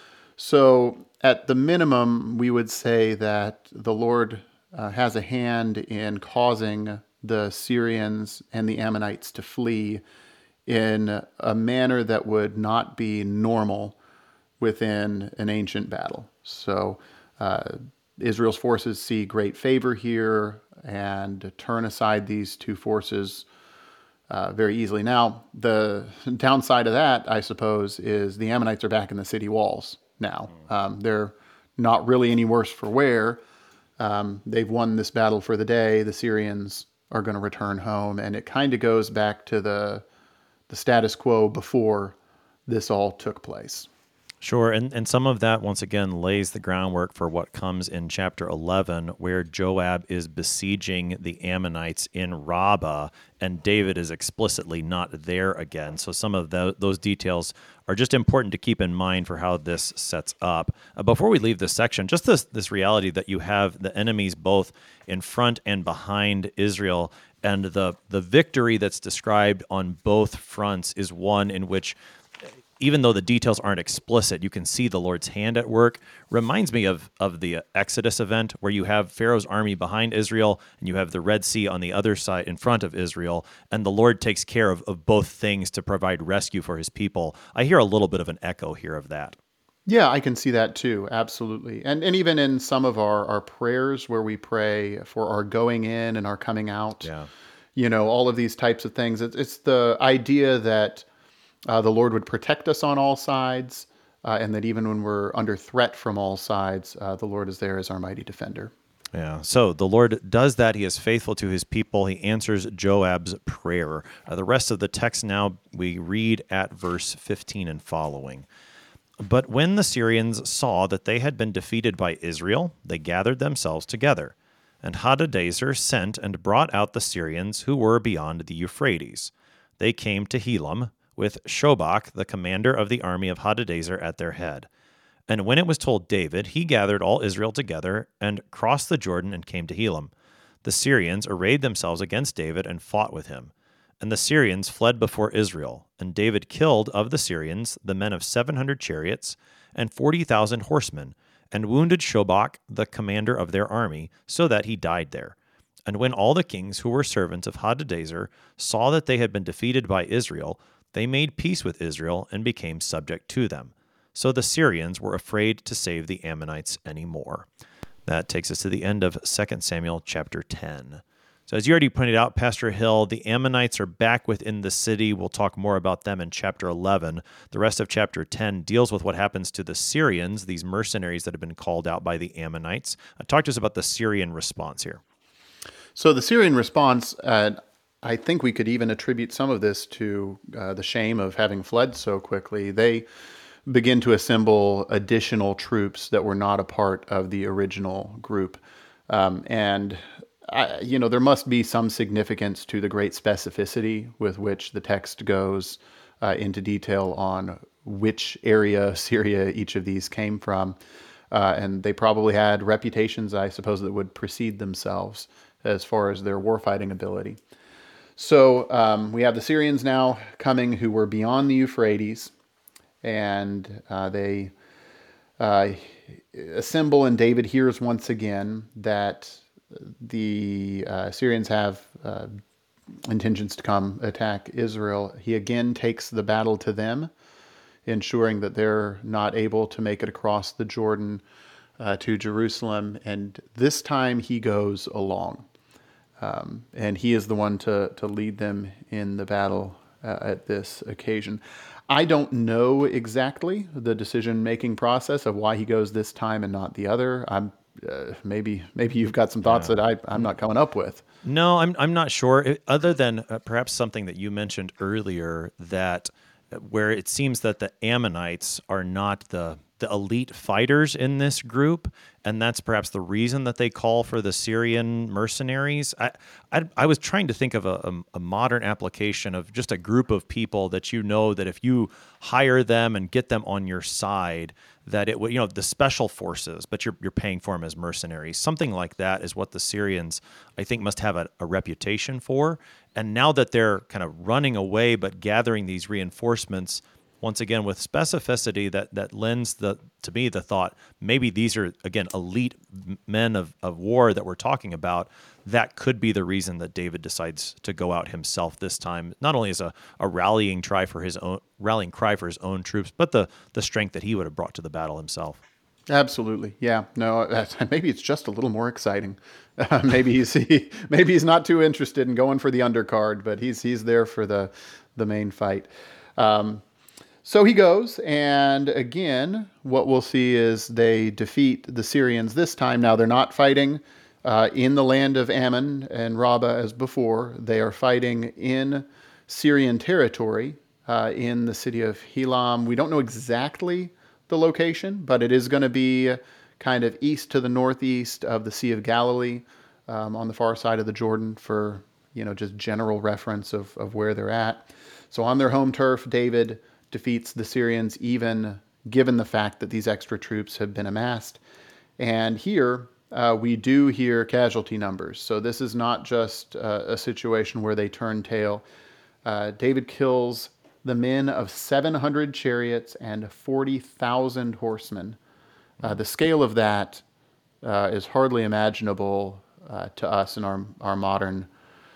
So at the minimum, we would say that the Lord uh, has a hand in causing the Syrians and the Ammonites to flee in a manner that would not be normal within an ancient battle. So uh, Israel's forces see great favor here and turn aside these two forces uh, very easily. Now, the downside of that, I suppose, is the Ammonites are back in the city walls now. Um, they're not really any worse for wear. Um, they've won this battle for the day. The Syrians are going to return home, and it kind of goes back to the the status quo before this all took place. Sure, and, and some of that, once again, lays the groundwork for what comes in chapter eleven, where Joab is besieging the Ammonites in Rabbah, and David is explicitly not there again. So some of the, those details are just important to keep in mind for how this sets up. Uh, before we leave this section, just this, this reality that you have the enemies both in front and behind Israel, and the, the victory that's described on both fronts is one in which, even though the details aren't explicit, you can see the Lord's hand at work. Reminds me of, of the Exodus event where you have Pharaoh's army behind Israel and you have the Red Sea on the other side in front of Israel, and the Lord takes care of, of both things to provide rescue for his people. I hear a little bit of an echo here of that. Yeah, I can see that too. Absolutely. And and even in some of our, our prayers where we pray for our going in and our coming out, Yeah. you know, all of these types of things, it's, it's the idea that Uh, the Lord would protect us on all sides, uh, and that even when we're under threat from all sides, uh, the Lord is there as our mighty defender. Yeah. So the Lord does that. He is faithful to his people. He answers Joab's prayer. Uh, the rest of the text now we read at verse fifteen and following. But when the Syrians saw that they had been defeated by Israel, they gathered themselves together. And Hadadezer sent and brought out the Syrians who were beyond the Euphrates. They came to Helam, with Shobach, the commander of the army of Hadadezer, at their head. And when it was told David, he gathered all Israel together and crossed the Jordan and came to Helam. The Syrians arrayed themselves against David and fought with him. And the Syrians fled before Israel. And David killed of the Syrians the men of seven hundred chariots and forty thousand horsemen, and wounded Shobach, the commander of their army, so that he died there. And when all the kings who were servants of Hadadezer saw that they had been defeated by Israel, they made peace with Israel and became subject to them. So the Syrians were afraid to save the Ammonites anymore. That takes us to the end of Second Samuel chapter ten. So as you already pointed out, Pastor Hill, the Ammonites are back within the city. We'll talk more about them in chapter eleven. The rest of chapter ten deals with what happens to the Syrians, these mercenaries that have been called out by the Ammonites. Uh, talk to us about the Syrian response here. So the Syrian response, uh, I think we could even attribute some of this to uh, the shame of having fled so quickly. They begin to assemble additional troops that were not a part of the original group. Um, and, I, you know, there must be some significance to the great specificity with which the text goes uh, into detail on which area of Syria each of these came from. Uh, and they probably had reputations, I suppose, that would precede themselves as far as their warfighting ability. So um, we have the Syrians now coming who were beyond the Euphrates, and uh, they uh, assemble, and David hears once again that the uh, Syrians have uh, intentions to come attack Israel. He again takes the battle to them, ensuring that they're not able to make it across the Jordan uh, to Jerusalem, and this time he goes along. Um, and he is the one to, to lead them in the battle uh, at this occasion. I don't know exactly the decision-making process of why he goes this time and not the other. I'm uh, maybe maybe you've got some thoughts yeah. that I, I'm not coming up with. No, I'm I'm not sure. It, other than uh, perhaps something that you mentioned earlier, that where it seems that the Ammonites are not the the elite fighters in this group, and that's perhaps the reason that they call for the Syrian mercenaries. I I, I was trying to think of a, a, a modern application of just a group of people that you know that if you hire them and get them on your side, that it would, you know, the special forces, but you're you're paying for them as mercenaries. Something like that is what the Syrians, I think, must have a, a reputation for. And now that they're kind of running away but gathering these reinforcements, once again, with specificity that that lends the to me the thought maybe these are, again, elite men of, of war that we're talking about. That could be the reason that David decides to go out himself this time, not only as a, a rallying cry for his own rallying cry for his own troops, but the the strength that he would have brought to the battle himself. Absolutely, yeah. No, maybe it's just a little more exciting. Uh, maybe he's he, maybe he's not too interested in going for the undercard, but he's he's there for the the main fight. Um, So he goes, and again, what we'll see is they defeat the Syrians this time. Now, they're not fighting uh, in the land of Ammon and Rabbah as before. They are fighting in Syrian territory, uh, in the city of Helam. We don't know exactly the location, but it is going to be kind of east to the northeast of the Sea of Galilee, um, on the far side of the Jordan for, you know, just general reference of, of where they're at. So on their home turf, David defeats the Syrians, even given the fact that these extra troops have been amassed. And here uh, we do hear casualty numbers. So this is not just uh, a situation where they turn tail. Uh, David kills the men of seven hundred chariots and forty thousand horsemen. Uh, the scale of that uh, is hardly imaginable uh, to us in our, our modern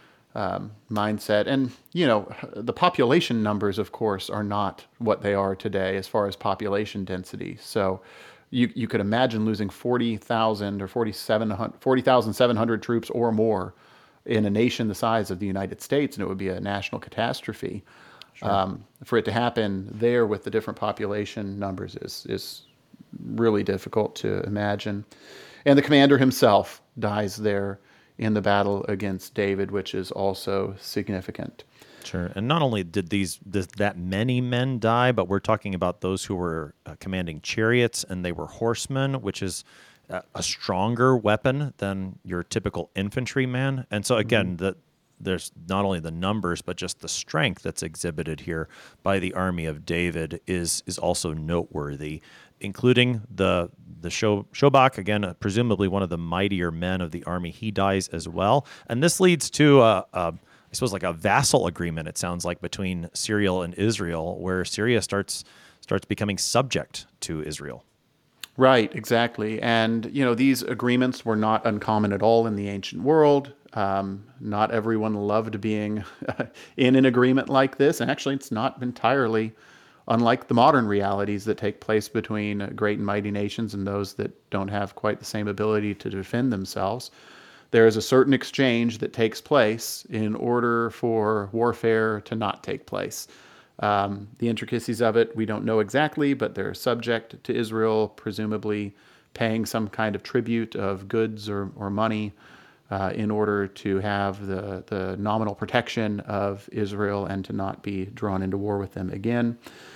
um, mindset. And, you know, the population numbers, of course, are not what they are today as far as population density. So you you could imagine losing forty thousand or forty thousand seven hundred troops or more in a nation the size of the United States, and it would be a national catastrophe. Sure. Um, for it to happen there with the different population numbers is is really difficult to imagine. And the commander himself dies there in the battle against David, which is also significant. Sure. And not only did these this, that many men die, but we're talking about those who were uh, commanding chariots, and they were horsemen, which is uh, a stronger weapon than your typical infantryman. And so again, mm-hmm. the, there's not only the numbers, but just the strength that's exhibited here by the army of David is is also noteworthy, including the the Sho- Shobach, again, uh, presumably one of the mightier men of the army. He dies as well. And this leads to, uh, uh, I suppose, like a vassal agreement, it sounds like, between Syria and Israel, where Syria starts starts becoming subject to Israel. Right, exactly. And, you know, these agreements were not uncommon at all in the ancient world. Um, not everyone loved being in an agreement like this. And actually, it's not entirely unlike the modern realities that take place between great and mighty nations and those that don't have quite the same ability to defend themselves. There is a certain exchange that takes place in order for warfare to not take place. Um, the intricacies of it, we don't know exactly, but they're subject to Israel, presumably paying some kind of tribute of goods or, or money uh, in order to have the, the nominal protection of Israel and to not be drawn into war with them again.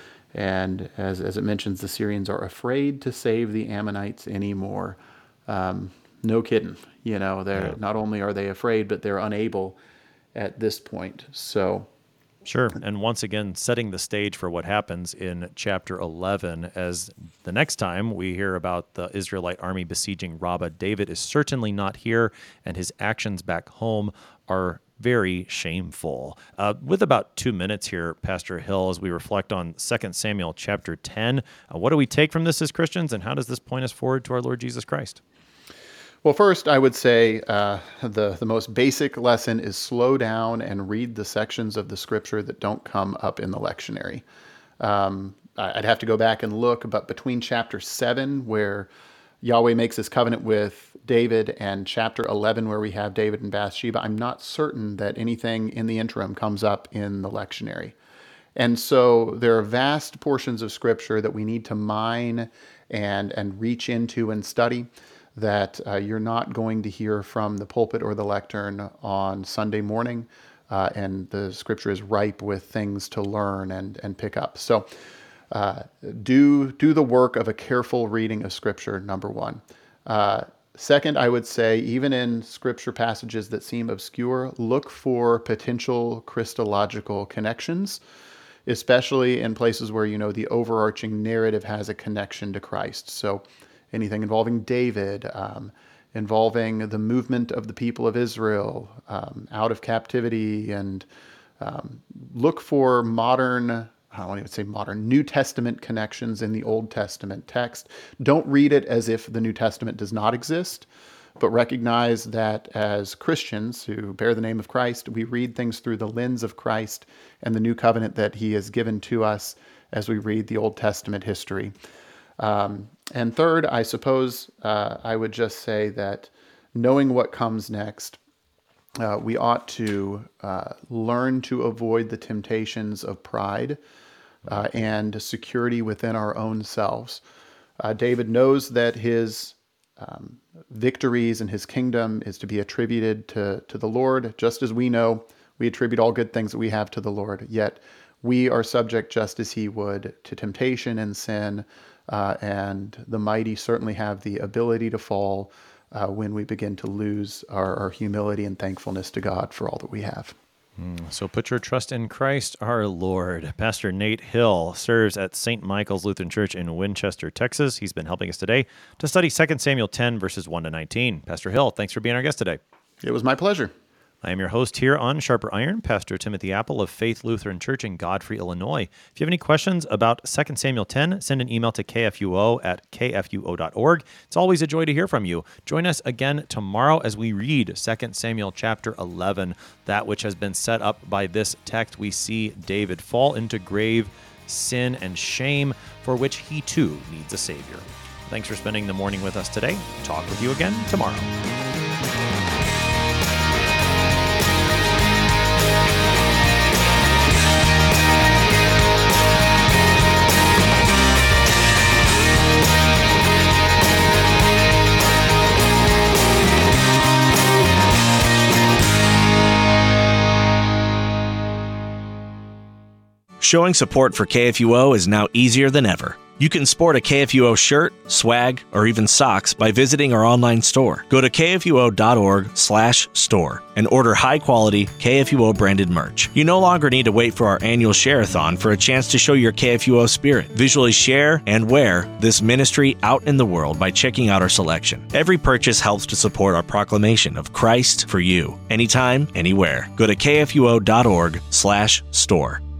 And as, as it mentions, the Syrians are afraid to save the Ammonites anymore. Um, no kidding. You know, they're yeah. not only are they afraid, but they're unable at this point. So, sure. And once again, setting the stage for what happens in chapter eleven, as the next time we hear about the Israelite army besieging Rabbah, David is certainly not here, and his actions back home are very shameful. Uh, with about two minutes here, Pastor Hill, as we reflect on Second Samuel chapter ten, uh, what do we take from this as Christians, and how does this point us forward to our Lord Jesus Christ? Well, first, I would say uh, the, the most basic lesson is slow down and read the sections of the scripture that don't come up in the lectionary. Um, I'd have to go back and look, but between chapter seven, where Yahweh makes his covenant with David, and chapter eleven, where we have David and Bathsheba, I'm not certain that anything in the interim comes up in the lectionary. And so there are vast portions of scripture that we need to mine and, and reach into and study that uh, you're not going to hear from the pulpit or the lectern on Sunday morning, uh, and the scripture is ripe with things to learn and, and pick up. So uh, do, do the work of a careful reading of scripture, number one. Uh, second, I would say, even in scripture passages that seem obscure, look for potential Christological connections, especially in places where you know the overarching narrative has a connection to Christ. So anything involving David, um, involving the movement of the people of Israel um, out of captivity, and um, look for modern, I don't even say modern, New Testament connections in the Old Testament text. Don't read it as if the New Testament does not exist, but recognize that as Christians who bear the name of Christ, we read things through the lens of Christ and the new covenant that he has given to us as we read the Old Testament history. Um, and third, I suppose uh, I would just say that knowing what comes next, uh, we ought to uh, learn to avoid the temptations of pride uh, and security within our own selves. Uh, David knows that his um, victories and his kingdom is to be attributed to, to the Lord, just as we know we attribute all good things that we have to the Lord. Yet we are subject, just as he would, to temptation and sin. uh, and the mighty certainly have the ability to fall uh, when we begin to lose our, our humility and thankfulness to God for all that we have. So put your trust in Christ our Lord. Pastor Nate Hill serves at Saint Michael's Lutheran Church in Winchester, Texas. He's been helping us today to study Second Samuel ten, verses one to nineteen. Pastor Hill, thanks for being our guest today. It was my pleasure. I am your host here on Sharper Iron, Pastor Timothy Apple of Faith Lutheran Church in Godfrey, Illinois. If you have any questions about Second Samuel ten, send an email to k f u o at k f u o dot org. It's always a joy to hear from you. Join us again tomorrow as we read Second Samuel chapter eleven, that which has been set up by this text. We see David fall into grave sin and shame, for which he too needs a Savior. Thanks for spending the morning with us today. Talk with you again tomorrow. Showing support for K F U O is now easier than ever. You can sport a K F U O shirt, swag, or even socks by visiting our online store. Go to k f u o dot org slash store and order high-quality K F U O branded merch. You no longer need to wait for our annual share-a-thon for a chance to show your K F U O spirit. Visually share and wear this ministry out in the world by checking out our selection. Every purchase helps to support our proclamation of Christ for you, anytime, anywhere. Go to k f u o dot org slash store.